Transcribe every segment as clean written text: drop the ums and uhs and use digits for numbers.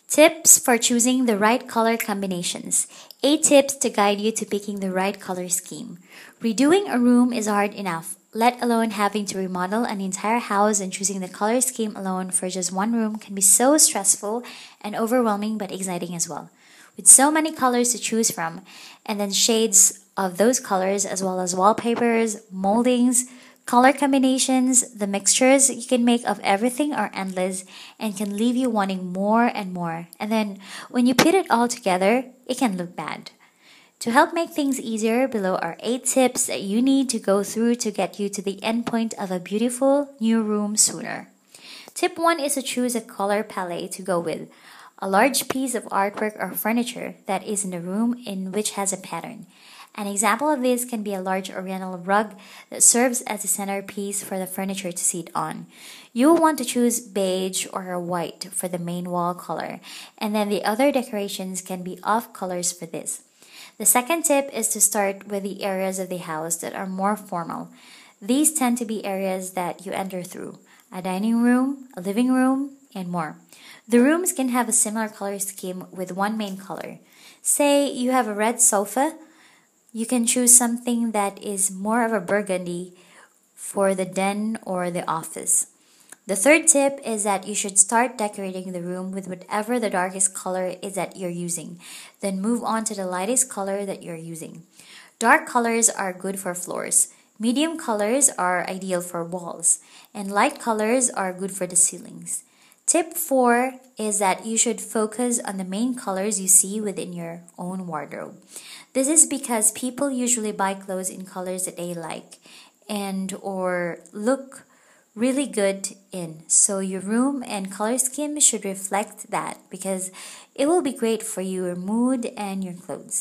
Tips for choosing the right color combinations. 8 tips to guide you to picking the right color scheme. Redoing a room is hard enough, let alone having to remodel an entire house, and choosing the color scheme alone for just one room can be so stressful and overwhelming but exciting as well. With so many colors to choose from, and then shades of those colors as well as wallpapers, moldings, color combinations, the mixtures you can make of everything are endless and can leave you wanting more and more. And then when you put it all together, it can look bad. To help make things easier, below are 8 tips that you need to go through to get you to the end point of a beautiful new room sooner. Tip 1 is to choose a color palette to go with. A large piece of artwork or furniture that is in the room in which has a pattern. An example of this can be a large oriental rug that serves as a centerpiece for the furniture to sit on. You will want to choose beige or a white for the main wall color, and then the other decorations can be off colors for this. The second tip is to start with the areas of the house that are more formal. These tend to be areas that you enter through: a dining room, a living room, and more. The rooms can have a similar color scheme with one main color. Say you have a red sofa, you can choose something that is more of a burgundy for the den or the office. The third tip is that you should start decorating the room with whatever the darkest color is that you're using. Then move on to the lightest color that you're using. Dark colors are good for floors. Medium colors are ideal for walls. And light colors are good for the ceilings. Tip 4 is that you should focus on the main colors you see within your own wardrobe. This is because people usually buy clothes in colors that they like and or look really good in. So your room and color scheme should reflect that because it will be great for your mood and your clothes.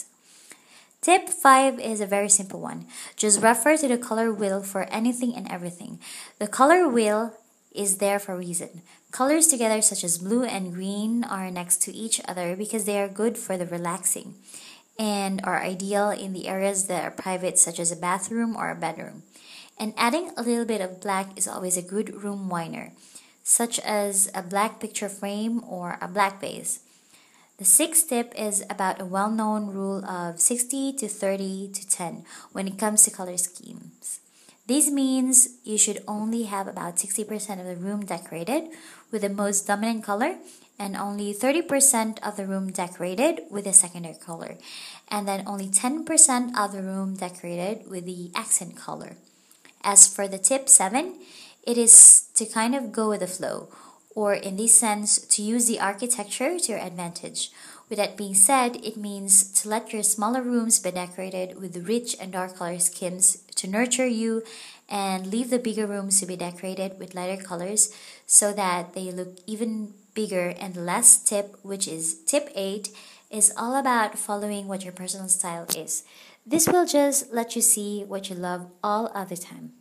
Tip 5 is a very simple one. Just refer to the color wheel for anything and everything. The color wheel is there for a reason. Colors together such as blue and green are next to each other because they are good for the relaxing and are ideal in the areas that are private such as a bathroom or a bedroom. And adding a little bit of black is always a good room whiner, such as a black picture frame or a black vase. The sixth tip is about a well-known rule of 60 to 30 to 10 when it comes to color schemes. This means you should only have about 60% of the room decorated with the most dominant color and only 30% of the room decorated with a secondary color, and then only 10% of the room decorated with the accent color. As for the tip 7, it is to kind of go with the flow, or in this sense, to use the architecture to your advantage. With that being said, it means to let your smaller rooms be decorated with rich and dark color schemes to nurture you, and leave the bigger rooms to be decorated with lighter colors so that they look even bigger. And the last tip, which is tip 8, is all about following what your personal style is. This will just let you see what you love all of the time.